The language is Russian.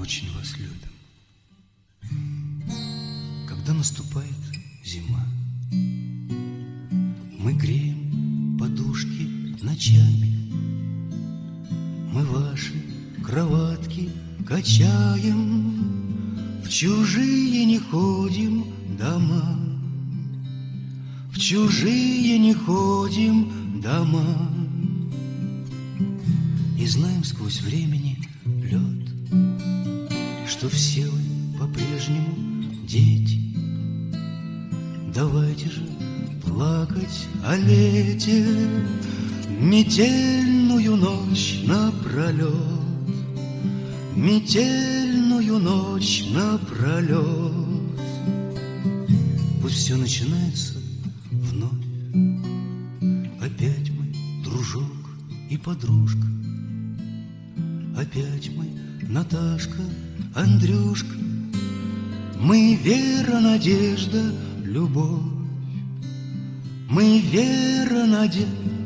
очень вас любим. Когда наступает зима, мы греем подушки ночами, мы ваши кроватки качаем, в чужие не ходим дома, в чужие не ходим дома. И знаем сквозь времени лед, что все вы по-прежнему дети. Давайте же плакать о лете метельную ночь напролет, метельную ночь напролет. Пусть все начинается вновь, опять мы дружок и подружка, опять мы Наташка, Андрюшка, мы вера, надежда, любовь, мы вера, надежда.